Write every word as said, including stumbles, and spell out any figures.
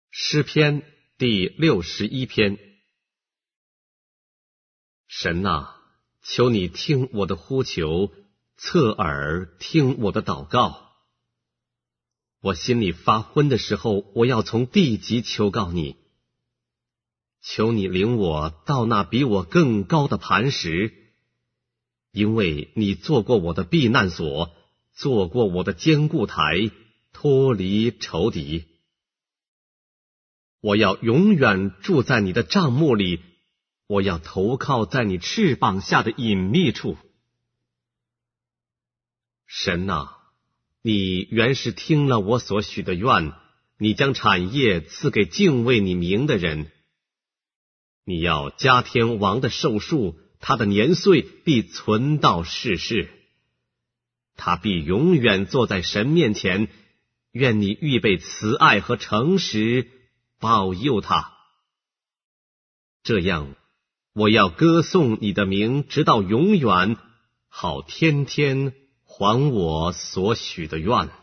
诗篇第六十一篇。神啊，求你听我的呼求，侧耳听我的祷告。我心里发昏的时候，我要从地极求告你。求你领我到那比我更高的磐石，因为你做过我的避难所，做过我的坚固台，脱离仇敌。我要永远住在你的帐幕里，我要投靠在你翅膀下的隐秘处。神啊，你原是听了我所许的愿，你将产业赐给敬畏你名的人。你要加添王的寿数，他的年岁必存到世世。他必永远坐在神面前，愿你预备慈爱和诚实，保佑他。这样，我要歌颂你的名直到永远，好天天还我所许的愿。